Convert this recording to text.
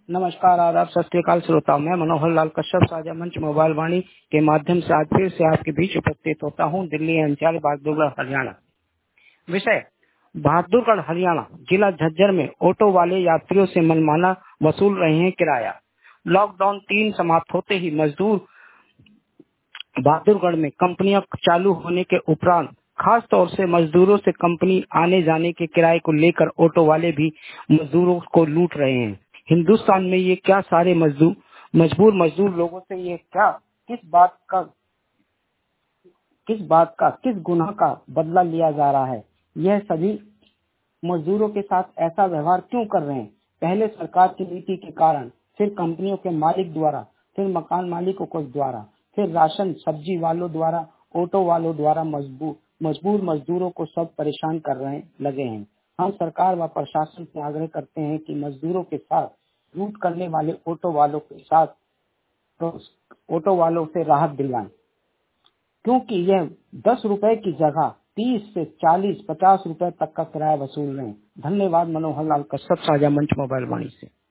नमस्कार, आदाब, सत श्री अकाल श्रोता। मैं मनोहर लाल कश्यप साझा मंच मोबाइल वाणी के माध्यम से आज फिर से आपके बीच उपस्थित होता हूं। दिल्ली अंचल, बहादुरगढ़, हरियाणा। विषय: बहादुरगढ़, हरियाणा। जिला झज्जर में ऑटो वाले यात्रियों से मनमाना वसूल रहे हैं किराया। लॉकडाउन 3 समाप्त होते ही मजदूर बहादुरगढ़ में कंपनियां चालू होने के उपरांत खास तौर से मजदूरों से कंपनी आने जाने के किराए को लेकर ऑटो वाले भी मजदूरों को लूट रहे हैं। हिंदुस्तान में ये क्या सारे मजबूर मजदूर लोगों से ये क्या किस गुनाह का बदला लिया जा रहा है? यह सभी मजदूरों के साथ ऐसा व्यवहार क्यों कर रहे हैं? पहले सरकार की नीति के कारण, फिर कंपनियों के मालिक द्वारा, फिर मकान मालिकों को द्वारा, फिर राशन सब्जी वालों द्वारा, ऑटो वालों द्वारा मजबूर मजदूरों को सब परेशान लगे हैं। हम सरकार व प्रशासन से आग्रह करते हैं कि मजदूरों के साथ लूट करने वाले ऑटो वालों से राहत दिलवाएं, क्योंकि यह 10 रुपए की जगह 30 से 40-50 रुपए तक का किराया वसूल रहे हैं। धन्यवाद। मनोहर लाल कश्यप, साझा मंच मोबाइल वाणी से।